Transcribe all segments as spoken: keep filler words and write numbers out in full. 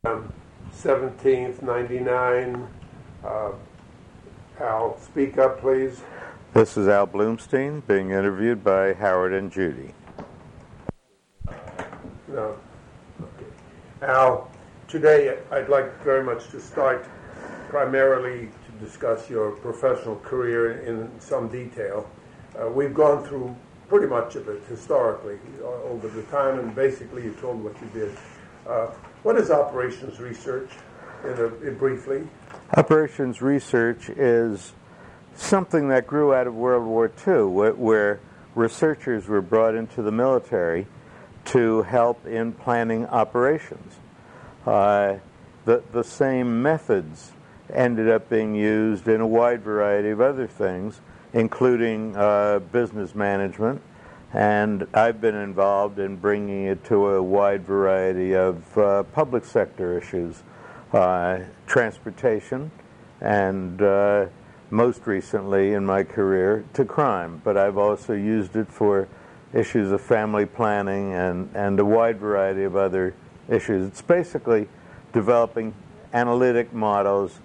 seventeenth, ninety-nine. Uh, Al, speak up, please. This is Al Bloomstein being interviewed by Howard and Judy. No. Okay. Al, today I'd like very much to start primarily to discuss your professional career in some detail. Uh, we've gone through pretty much of it historically uh, over the time, and basically you told what you did. Uh, what is operations research, in a, in briefly? Operations research is something that grew out of World War Two, where, where researchers were brought into the military to help in planning operations. Uh, the, the same methods ended up being used in a wide variety of other things, including uh, business management, and I've been involved in bringing it to a wide variety of uh, public sector issues, uh, transportation, and uh, most recently in my career to crime. But I've also used it for issues of family planning and, and a wide variety of other issues. It's basically developing analytic models,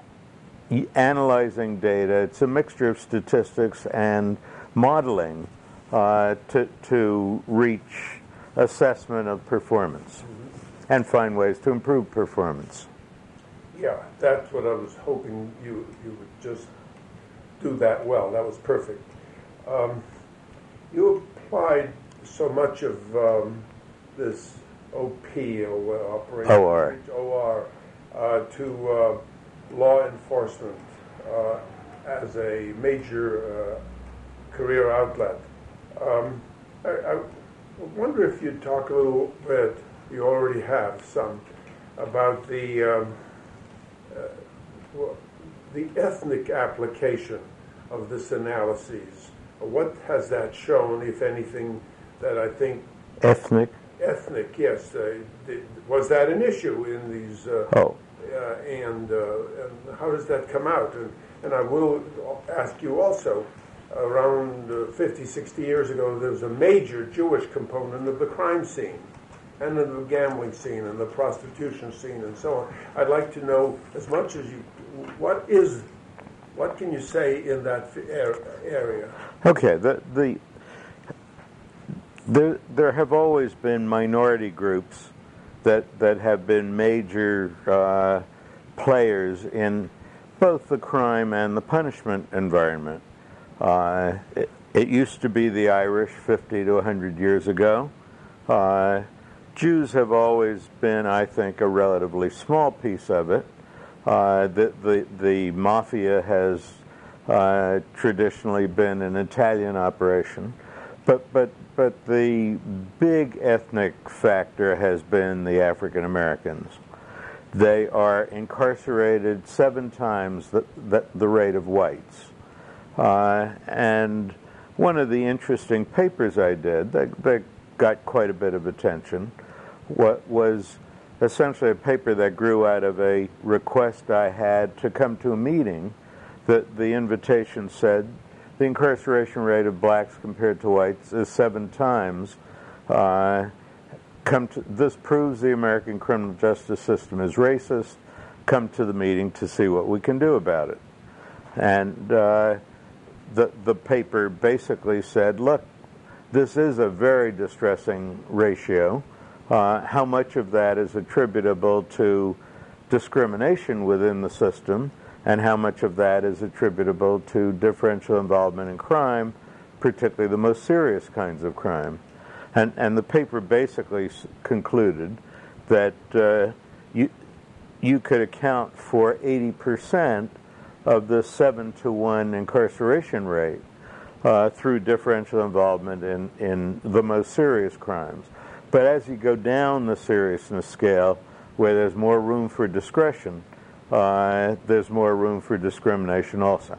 analyzing data. It's a mixture of statistics and modeling uh, to, to reach assessment of performance mm-hmm. and find ways to improve performance. Yeah, that's what I was hoping you, you would just do that well. That was perfect. Um, you applied so much of um, this O P, or operation, O R, O R uh, to uh, law enforcement uh, as a major uh, career outlet. Um, I, I wonder if you'd talk a little bit, you already have some, about the um, uh, well, the ethnic application of this analysis. What has that shown, if anything, that I think... Ethnic? Ethnic, yes. Uh, th- was that an issue in these... Uh, oh. Uh, and, uh, and how does that come out? And, and I will ask you also, around uh, fifty, sixty years ago, there was a major Jewish component of the crime scene, and of the gambling scene, and the prostitution scene, and so on. I'd like to know, as much as you, what is, what can you say in that area? Okay, the, the, there, there have always been minority groups that that have been major uh, players in both the crime and the punishment environment. Uh, it, it used to be the Irish fifty to one hundred years ago. Uh, Jews have always been, I think, a relatively small piece of it. Uh, the, the, the mafia has uh, traditionally been an Italian operation. But but but the big ethnic factor has been the African Americans. They are incarcerated seven times the the, the rate of whites. Uh, and one of the interesting papers I did that, that got quite a bit of attention what was essentially a paper that grew out of a request I had to come to a meeting. That the invitation said the incarceration rate of blacks compared to whites is seven times. Uh, come to, this proves the American criminal justice system is racist. Come to the meeting to see what we can do about it. And uh, the the paper basically said, look, this is a very distressing ratio. Uh, how much of that is attributable to discrimination within the system, and how much of that is attributable to differential involvement in crime, particularly the most serious kinds of crime. And, and the paper basically s- concluded that uh, you, you could account for eighty percent of the seven to one incarceration rate uh, through differential involvement in, in the most serious crimes. But as you go down the seriousness scale, where there's more room for discretion, uh, there's more room for discrimination also.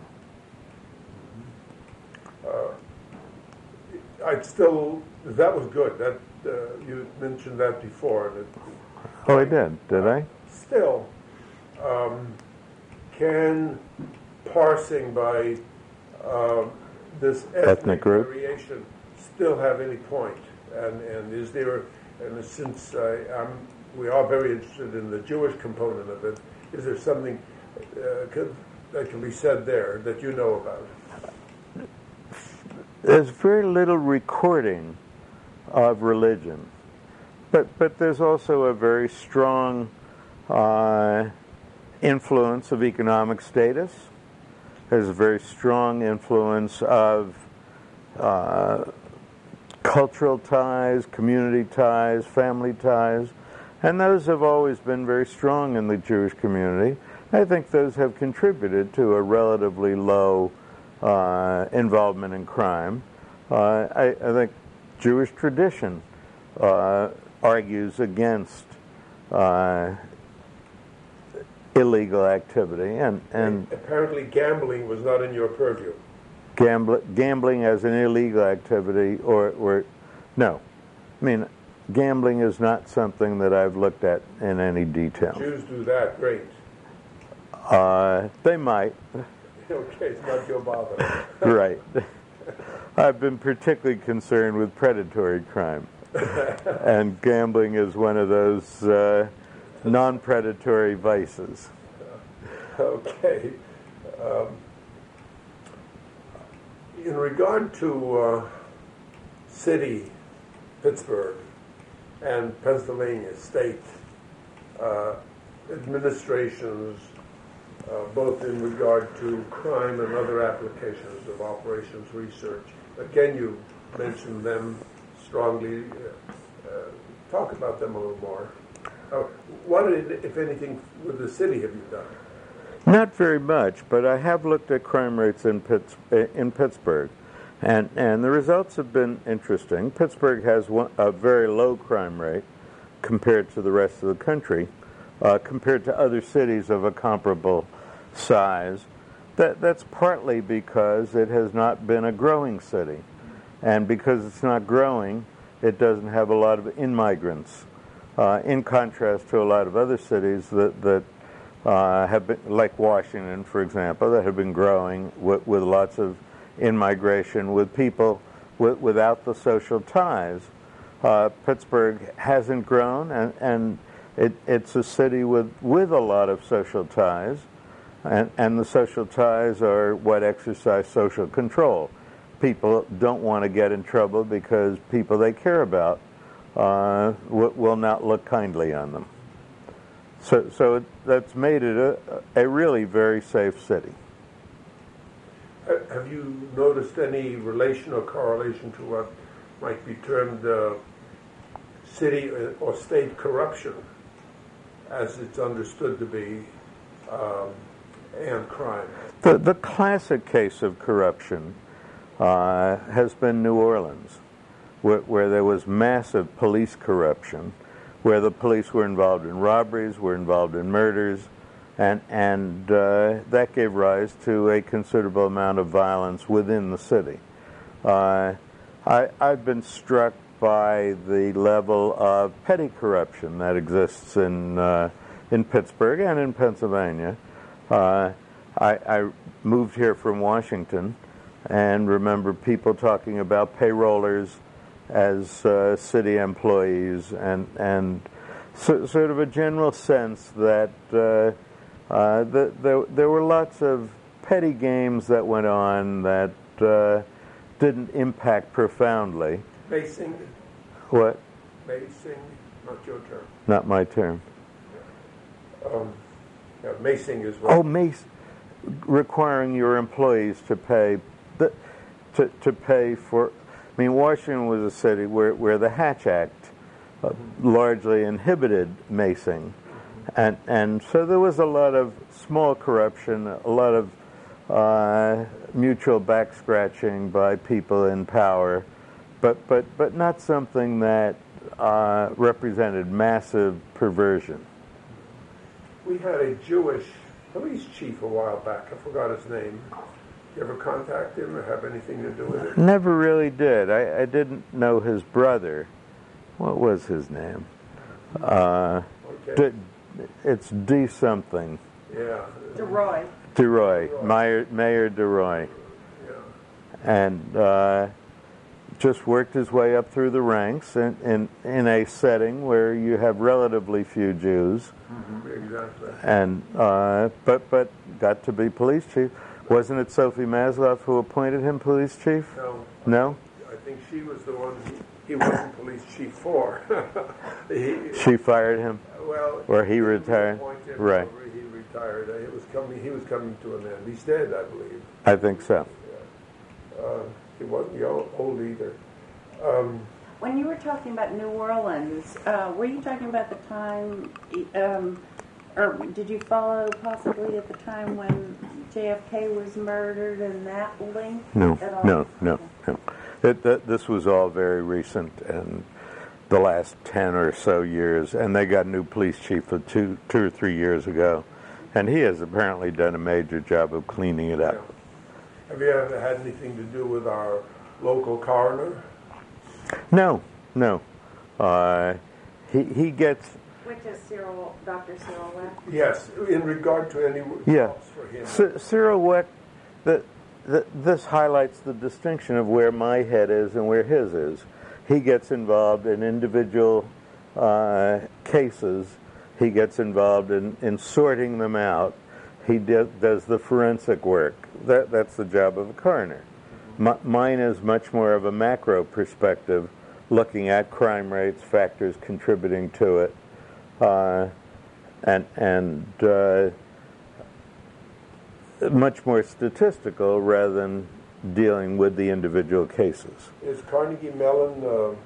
Uh, I'd still, that was good. That uh, you mentioned that before. That, oh, I did. Did I? Still, um, can parsing by uh, this ethnic, ethnic group variation still have any point? And and is there, and since I, I'm we are very interested in the Jewish component of it. Is there something uh, could, that can be said there that you know about? There's very little recording of religion, but but there's also a very strong uh, influence of economic status. There's a very strong influence of uh, cultural ties, community ties, family ties, and those have always been very strong in the Jewish community. I think those have contributed to a relatively low uh, involvement in crime. Uh, I, I think Jewish tradition uh, argues against uh, illegal activity, and, and apparently gambling was not in your purview. Gambling, gambling as an illegal activity, or, or no. I mean, gambling is not something that I've looked at in any detail. Jews do that, great. Uh, they might. Okay, it's not your bother. Right. I've been particularly concerned with predatory crime. And gambling is one of those uh, non-predatory vices. Okay. Um, in regard to uh, city, Pittsburgh, and Pennsylvania state uh, administrations, uh, both in regard to crime and other applications of operations research, again, you mentioned them strongly. Uh, uh, talk about them a little more. Uh, what, if anything, with the city have you done? Not very much, but I have looked at crime rates in Pitts, in Pittsburgh, and and the results have been interesting. Pittsburgh has one, a very low crime rate compared to the rest of the country, uh, compared to other cities of a comparable size. That that's partly because it has not been a growing city, and because it's not growing, it doesn't have a lot of in-migrants. Uh, in contrast to a lot of other cities that that uh, have been, like Washington, for example, that have been growing with, with lots of in-migration, with people with, without the social ties. Uh, Pittsburgh hasn't grown, and, and it, it's a city with, with a lot of social ties, and, and the social ties are what exercise social control. People don't want to get in trouble because people they care about uh, w- will not look kindly on them. So, so it, that's made it a, a really very safe city. Have you noticed any relation or correlation to what might be termed uh, city or state corruption, as it's understood to be, um, and crime? The, the classic case of corruption uh, has been New Orleans, where, where there was massive police corruption, where the police were involved in robberies, were involved in murders, and and uh, that gave rise to a considerable amount of violence within the city. Uh, I, I've been struck by the level of petty corruption that exists in uh, in Pittsburgh and in Pennsylvania. Uh, I, I moved here from Washington and remember people talking about payrollers as uh, city employees, and and so, sort of a general sense that uh, uh, the, there, there were lots of petty games that went on that uh, didn't impact profoundly. Macing? What? Macing, not your term. Not my term. Um, yeah, macing is what? Oh, mace, requiring your employees to pay, the, to to pay for. I mean, Washington was a city where, where the Hatch Act uh, largely inhibited macing. And and so there was a lot of small corruption, a lot of uh, mutual back-scratching by people in power, but, but, but not something that uh, represented massive perversion. We had a Jewish police chief a while back. I forgot his name. You ever contact him or have anything to do with it? Never really did. I, I didn't know his brother. What was his name? Uh, okay. D- it's D something. Yeah. DeRoy. DeRoy. Mayor, Mayor DeRoy. Yeah. And uh, just worked his way up through the ranks in, in, in a setting where you have relatively few Jews. Mm-hmm. Exactly. And uh, but but got to be police chief. Wasn't it Sophie Masloff who appointed him police chief? No. No? I think she was the one he, he wasn't police chief for. he, She fired him? Well, or he retired? Appointed, right. He retired. It was coming. He was coming to an end. He's dead, I believe. I think so. Yeah. Uh, he wasn't young, old either. Um, when you were talking about New Orleans, uh, were you talking about the time, um, or did you follow possibly at the time when J F K was murdered and that link No, at all? no, no, no. It, that, this was all very recent and the last ten or so years, and they got a new police chief for two, two or three years ago, and he has apparently done a major job of cleaning it up. Yeah. Have you ever had anything to do with our local coroner? No, no. Uh, he he gets. Which is Cyril, Doctor Cyril Weck? Yes, in regard to any Yeah, jobs for him. C- Cyril Weck. The, the, this highlights the distinction of where my head is and where his is. He gets involved in individual uh, cases. He gets involved in, in sorting them out. He do, does the forensic work. That that's the job of a coroner. M- mine is much more of a macro perspective, looking at crime rates, factors contributing to it, uh, and and uh, much more statistical rather than dealing with the individual cases. Is Carnegie Mellon uh, uh,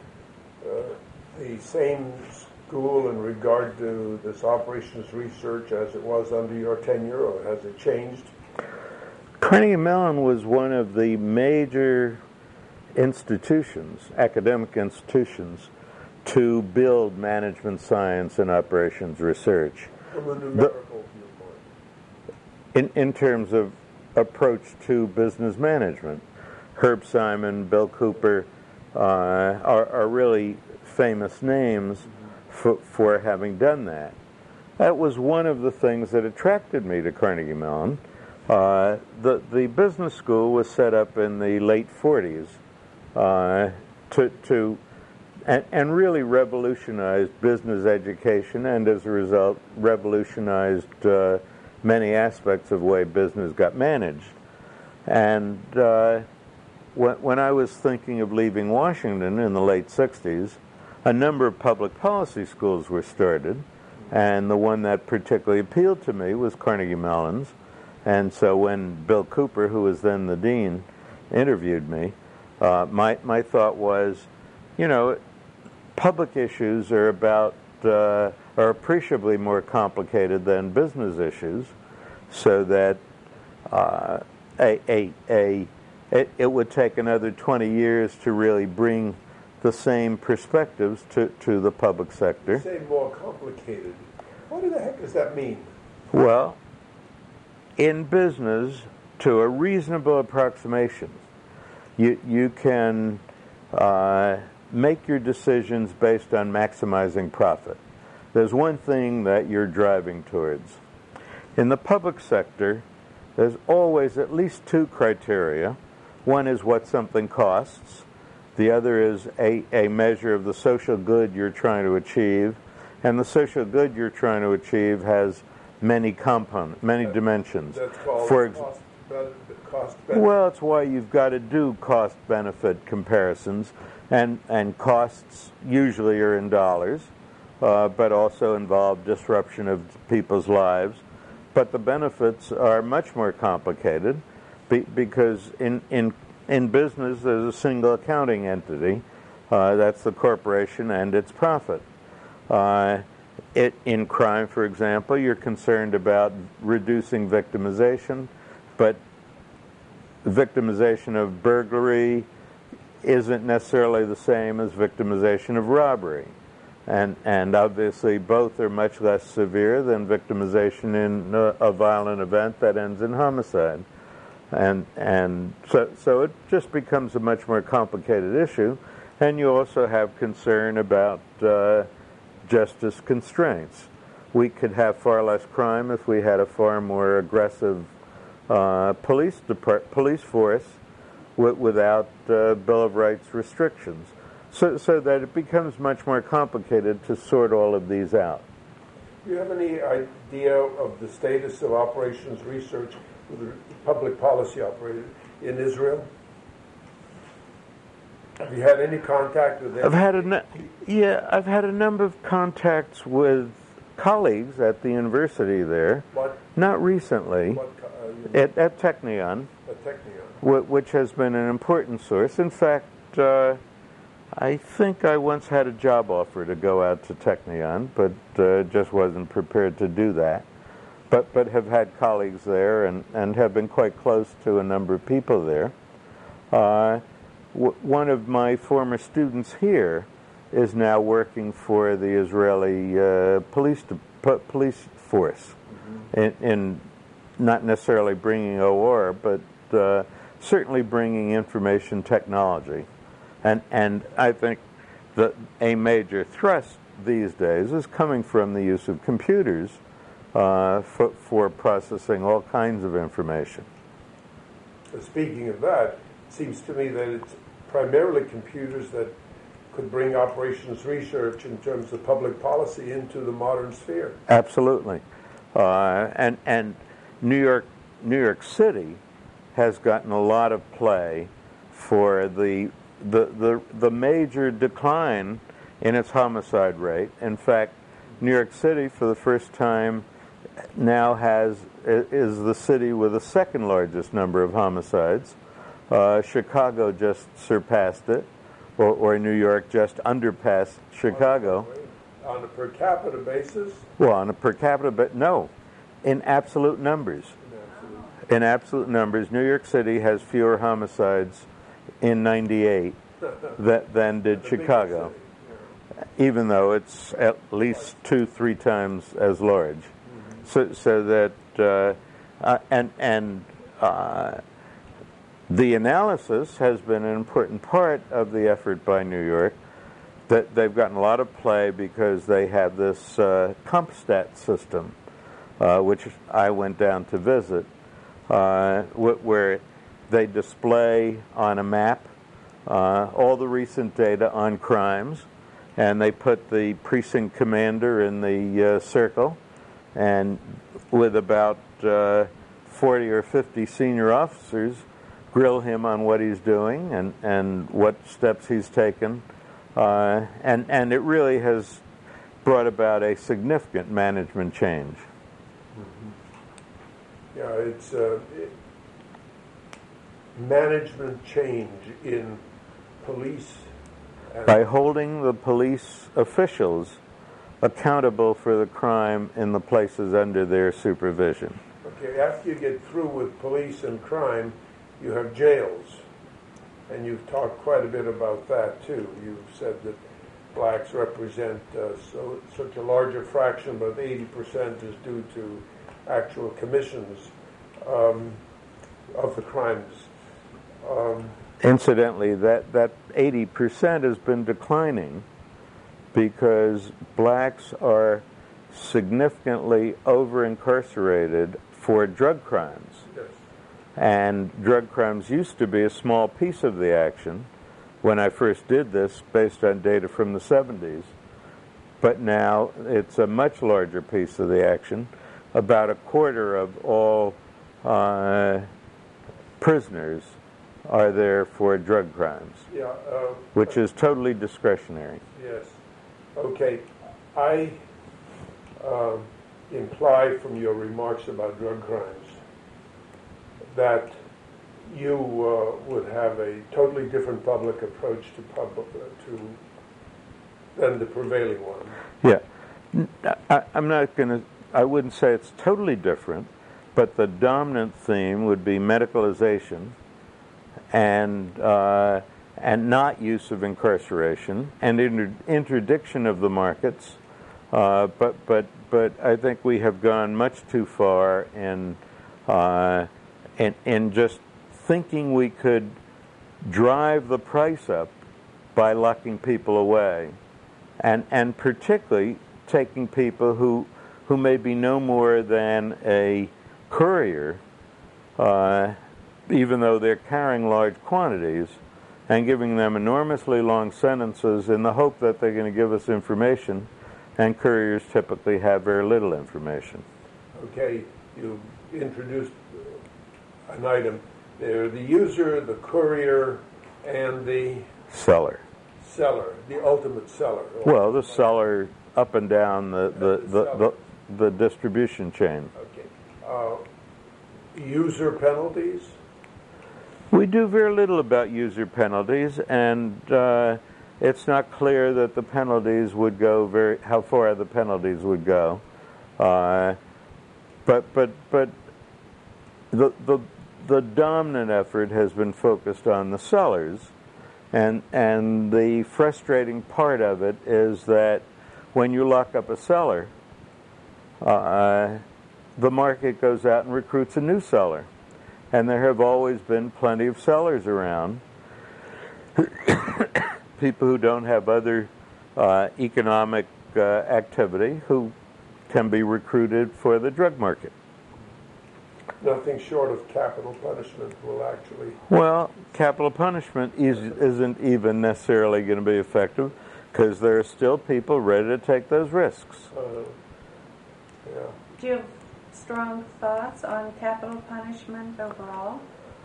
the same school in regard to this operations research as it was under your tenure, or has it changed? Carnegie Mellon was one of the major institutions, academic institutions, to build management science and operations research. From a numerical viewpoint. In, in terms of approach to business management. Herb Simon, Bill Cooper uh, are, are really famous names for, for having done that. That was one of the things that attracted me to Carnegie Mellon. Uh, the, the business school was set up in the late forties uh, to, to and, and really revolutionized business education, and as a result revolutionized uh, many aspects of the way business got managed. And uh, when, when I was thinking of leaving Washington in the late sixties, a number of public policy schools were started, and the one that particularly appealed to me was Carnegie Mellon's. And so when Bill Cooper, who was then the dean, interviewed me, uh, my, my thought was, you know, public issues are about uh, are appreciably more complicated than business issues, so that uh, a, a, a, it, it would take another twenty years to really bring the same perspectives to, to the public sector. You say more complicated. What the heck does that mean? Well, in business, to a reasonable approximation, you, you can uh, make your decisions based on maximizing profit. There's one thing that you're driving towards. In the public sector, there's always at least two criteria. One is what something costs. The other is a, a measure of the social good you're trying to achieve. And the social good you're trying to achieve has many components, many that, dimensions. That's called For ex- cost, benefit, cost benefit. Well, it's why you've got to do cost-benefit comparisons. And, and costs usually are in dollars. Uh, but also involve disruption of people's lives. But the benefits are much more complicated be, because in, in in business there's a single accounting entity, uh, that's the corporation and its profit. Uh, it, in crime, for example, you're concerned about reducing victimization, but victimization of burglary isn't necessarily the same as victimization of robbery. And and obviously both are much less severe than victimization in a, a violent event that ends in homicide. And and so so it just becomes a much more complicated issue. And you also have concern about uh, justice constraints. We could have far less crime if we had a far more aggressive uh, police depart- police force w- without uh, Bill of Rights restrictions. So, so that it becomes much more complicated to sort all of these out. Do you have any idea of the status of operations research with public policy operated in Israel? Have you had any contact with them? I've had a nu- yeah, I've had a number of contacts with colleagues at the university there. What? Not recently. What, uh, at, at Technion, at Technion. wh- which has been an important source. In fact, uh, I think I once had a job offer to go out to Technion, but uh, just wasn't prepared to do that. But but have had colleagues there and, and have been quite close to a number of people there. Uh, w- one of my former students here is now working for the Israeli uh, police de- po- police force, mm-hmm. in, in not necessarily bringing O R, but uh, certainly bringing information technology. And and I think that a major thrust these days is coming from the use of computers uh, for, for processing all kinds of information. Speaking of that, it seems to me that it's primarily computers that could bring operations research in terms of public policy into the modern sphere. Absolutely. Uh, and and New York New York City has gotten a lot of play for the The, the the major decline in its homicide rate. In fact, New York City, for the first time, now has is the city with the second largest number of homicides. Uh, Chicago just surpassed it, or, or New York just underpassed Chicago. On a per capita basis? Well, on a per capita, but no, in absolute numbers. In absolute. In absolute numbers, New York City has fewer homicides in ninety-eight that, than did Chicago, yeah. Even though it's at least two, three times as large. Mm-hmm. So, so that uh, uh, and and uh, the analysis has been an important part of the effort by New York. That they've gotten a lot of play because they have this uh, CompStat system, uh, which I went down to visit, uh, wh- where they display on a map uh, all the recent data on crimes, and they put the precinct commander in the uh, circle, and with about uh, forty or fifty senior officers, grill him on what he's doing and, and what steps he's taken, uh, and, and it really has brought about a significant management change. Mm-hmm. Yeah, it's uh, it, management change in police. And by holding the police officials accountable for the crime in the places under their supervision. Okay, after you get through with police and crime, you have jails. And you've talked quite a bit about that, too. You've said that blacks represent uh, so, such a larger fraction, but eighty percent is due to actual commissions um, of the crimes. Um, Incidentally, that, that eighty percent has been declining because blacks are significantly over-incarcerated for drug crimes. yes. And drug crimes used to be a small piece of the action when I first did this based on data from the seventies. But now it's a much larger piece of the action. About a quarter of all uh, prisoners are there for drug crimes, Yeah, uh, which is totally discretionary. yes. Okay, I uh, imply from your remarks about drug crimes that you uh, would have a totally different public approach to public uh, to than the prevailing one. Yeah, I, I'm not going to. I wouldn't say it's totally different, but the dominant theme would be medicalization and uh, and not use of incarceration and inter- interdiction of the markets. Uh, but but but I think we have gone much too far in uh, in in just thinking we could drive the price up by locking people away, and and particularly taking people who who may be no more than a courier, uh, even though they're carrying large quantities, and giving them enormously long sentences in the hope that they're going to give us information, and couriers typically have very little information. Okay, you introduced an item. They're the user, the courier, and the Seller. seller, the ultimate seller. Well, the seller up and down the, the, the, the, the distribution chain. Okay. Uh, user penalties? We do very little about user penalties, and uh, it's not clear that the penalties would go very, how far the penalties would go. Uh, but but but the the the dominant effort has been focused on the sellers, and and the frustrating part of it is that when you lock up a seller, uh, the market goes out and recruits a new seller. And there have always been plenty of sellers around, people who don't have other uh, economic uh, activity who can be recruited for the drug market. Nothing short of capital punishment will actually... Well, capital punishment is, isn't even necessarily going to be effective because there are still people ready to take those risks. Uh, yeah. Do you have strong thoughts on capital punishment overall?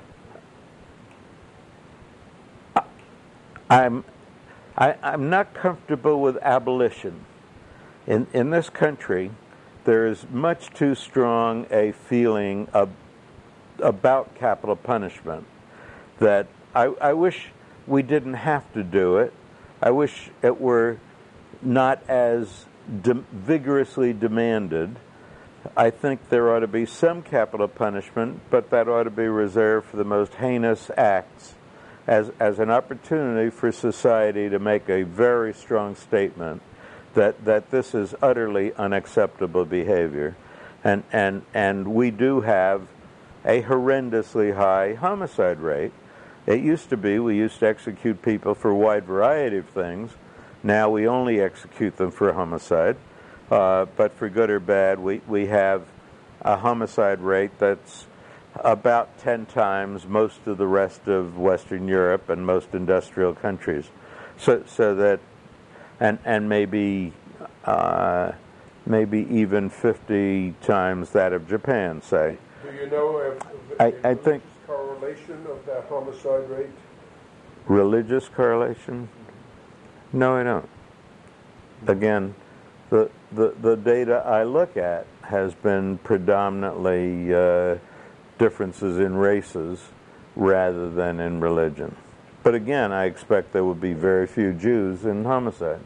I'm, I, I'm not comfortable with abolition. In in this country, there is much too strong a feeling of, about capital punishment that I, I wish we didn't have to do it. I wish it were not as de- vigorously demanded. I think there ought to be some capital punishment, but that ought to be reserved for the most heinous acts as as an opportunity for society to make a very strong statement that, that this is utterly unacceptable behavior. And, and, and we do have a horrendously high homicide rate. It used to be we used to execute people for a wide variety of things. Now we only execute them for homicide. Uh, but for good or bad, we, we have a homicide rate that's about ten times most of the rest of Western Europe and most industrial countries. So, so that, and and maybe, uh, maybe even fifty times that of Japan, say. Do you know if, if I, a I think correlation of that homicide rate? Religious correlation? No, I don't. Again, the the, the data I look at has been predominantly uh, differences in races rather than in religion. But again, I expect there will be very few Jews in homicide.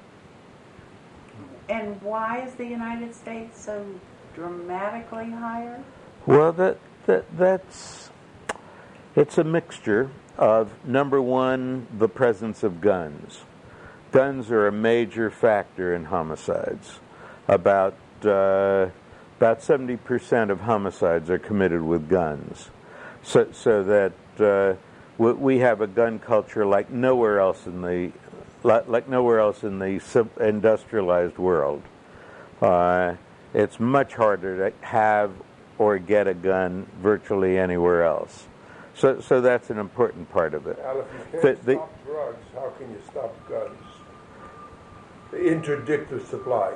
And why is the United States so dramatically higher? Well, that that that's it's a mixture of, number one, the presence of guns. Guns are a major factor in homicides. About uh, about seventy percent of homicides are committed with guns, so so that uh, we, we have a gun culture like nowhere else in the like, like nowhere else in the industrialized world. Uh, it's much harder to have or get a gun virtually anywhere else. So so that's an important part of it. Al, if you can't The- the- stop drugs, how can you stop guns? They interdict the supply.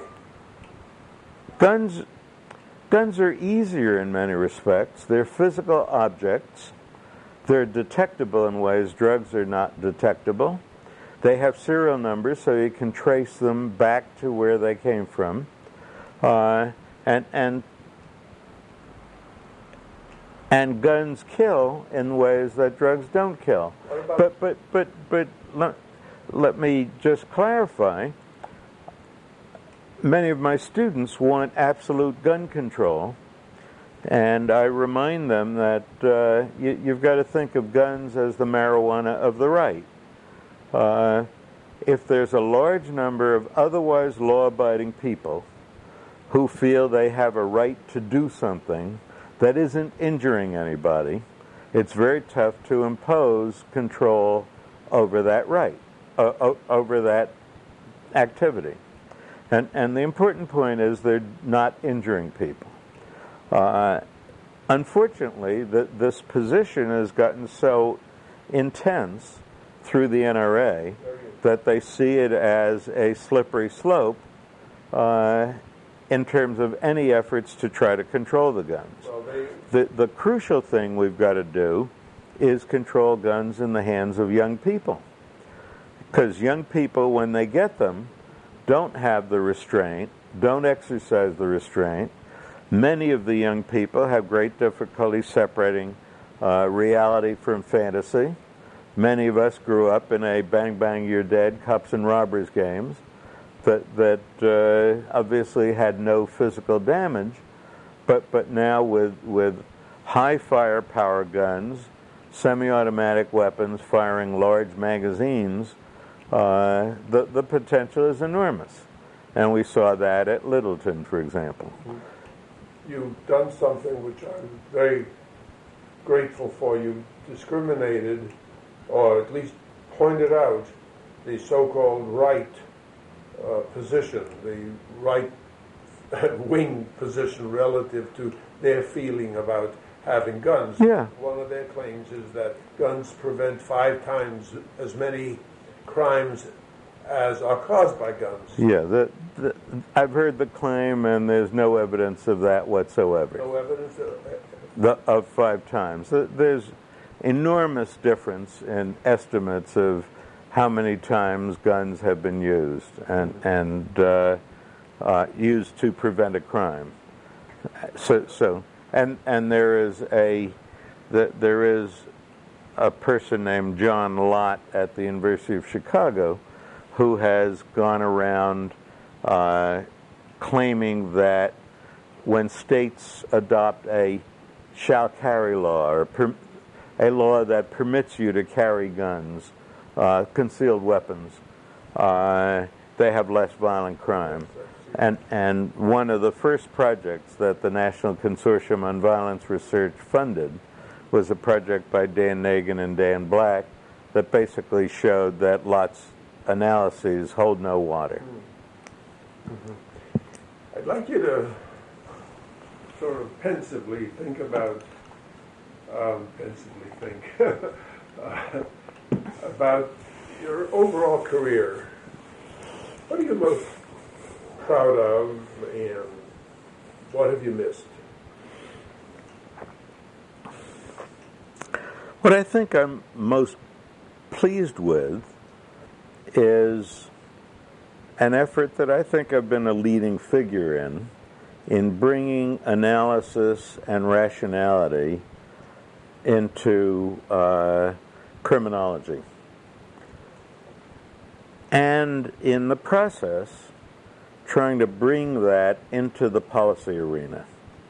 Guns, guns are easier in many respects. They're physical objects. They're detectable in ways drugs are not detectable. They have serial numbers, so you can trace them back to where they came from. Uh, and and and guns kill in ways that drugs don't kill. What about- But but but but let, let me just clarify. Many of my students want absolute gun control, and I remind them that uh, you, you've got to think of guns as the marijuana of the right. Uh, if there's a large number of otherwise law-abiding people who feel they have a right to do something that isn't injuring anybody, it's very tough to impose control over that right, uh, over that activity. And, and the important point is they're not injuring people. Uh, unfortunately, the, this position has gotten so intense through the N R A that they see it as a slippery slope uh, in terms of any efforts to try to control the guns. Well, they, The, the crucial thing we've got to do is control guns in the hands of young people. Because young people, when they get them, don't have the restraint, don't exercise the restraint. Many of the young people have great difficulty separating uh, reality from fantasy. Many of us grew up in a bang bang you're dead, cops and robbers games that, that uh, obviously had no physical damage, but, but now with, with high firepower guns, semi-automatic weapons firing large magazines, uh, the, the potential is enormous. And we saw that at Littleton, for example. You've done something which I'm very grateful for. You discriminated, or at least pointed out, the so-called right uh, position, the right wing position relative to their feeling about having guns. Yeah. One of their claims is that guns prevent five times as many crimes as are caused by guns. Yeah, the, the, I've heard the claim, and there's no evidence of that whatsoever. No evidence of, The, of five times. There's enormous difference in estimates of how many times guns have been used and and uh, uh, used to prevent a crime. So so and and there is a the, there is a person named John Lott at the University of Chicago who has gone around uh, claiming that when states adopt a shall carry law, or per, a law that permits you to carry guns, uh, concealed weapons, uh, they have less violent crime. And and one of the first projects that the National Consortium on Violence Research funded was a project by Dan Nagin and Dan Black that basically showed that Lott's analyses hold no water. Mm-hmm. I'd like you to sort of pensively think about, um, pensively think uh, about your overall career. What are you most proud of, and what have you missed? What I think I'm most pleased with is an effort that I think I've been a leading figure in, in bringing analysis and rationality into uh, criminology. And in the process, trying to bring that into the policy arena.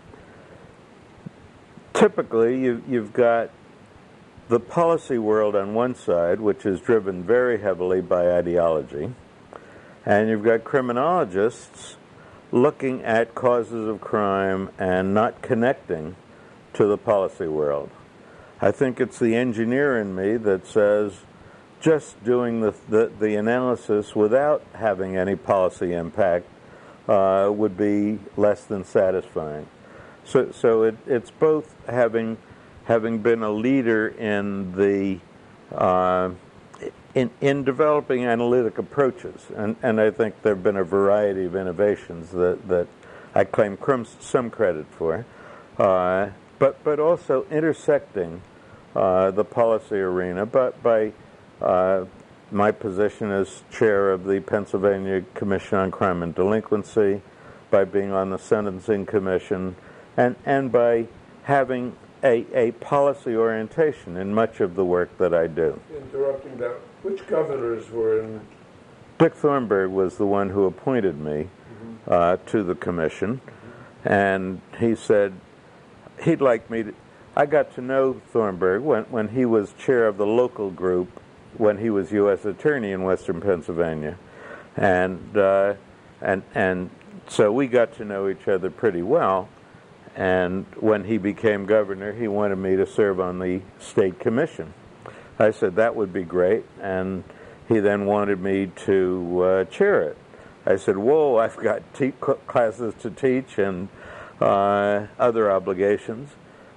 Typically, you, you've got the policy world on one side, which is driven very heavily by ideology, and you've got criminologists looking at causes of crime and not connecting to the policy world. I think it's the engineer in me that says just doing the the, the analysis without having any policy impact uh, would be less than satisfying. So so it, it's both having having been a leader in the uh, in in developing analytic approaches, and, and I think there have been a variety of innovations that, that I claim some credit for, uh, but but also intersecting uh, the policy arena, but by uh, my position as chair of the Pennsylvania Commission on Crime and Delinquency, by being on the Sentencing Commission, and and by having A, a policy orientation in much of the work that I do. Interrupting that, which governors were in? Dick Thornburg was the one who appointed me mm-hmm. uh, to the commission, mm-hmm. and he said he'd like me to. I got to know Thornburg when, when he was chair of the local group when he was U S attorney in Western Pennsylvania, and uh, and and so we got to know each other pretty well. And when he became governor, he wanted me to serve on the state commission. I said that would be great, and he then wanted me to uh, chair it. I said, whoa, I've got te- classes to teach and uh, other obligations.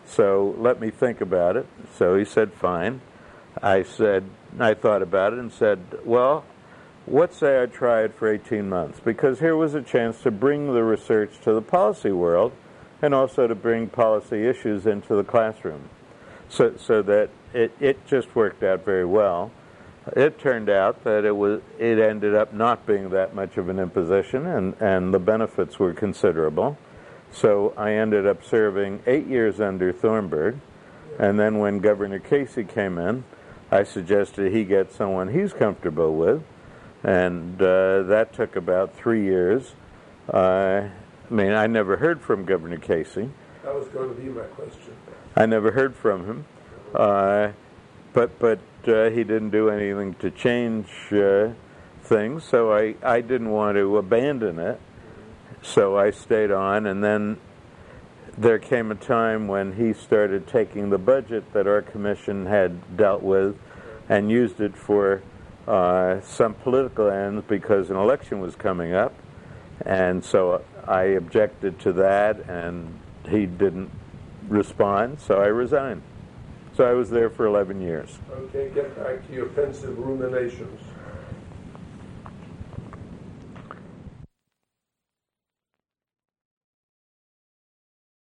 So let me think about it. So he said, fine. I said, I thought about it and said, well, what say I try it for eighteen months? Because here was a chance to bring the research to the policy world and also to bring policy issues into the classroom. So, so that it, it just worked out very well. It turned out that it was it ended up not being that much of an imposition, and, and the benefits were considerable. So I ended up serving eight years under Thornburg, and then when Governor Casey came in, I suggested he get someone he's comfortable with, and uh, that took about three years. Uh, I mean, I never heard from Governor Casey. That was going to be my question. I never heard from him, uh, but but uh, he didn't do anything to change uh, things, so I, I didn't want to abandon it. So I stayed on, and then there came a time when he started taking the budget that our commission had dealt with and used it for uh, some political ends because an election was coming up. And so I objected to that, and he didn't respond, so I resigned. So I was there for eleven years. Okay, get back to your pensive ruminations.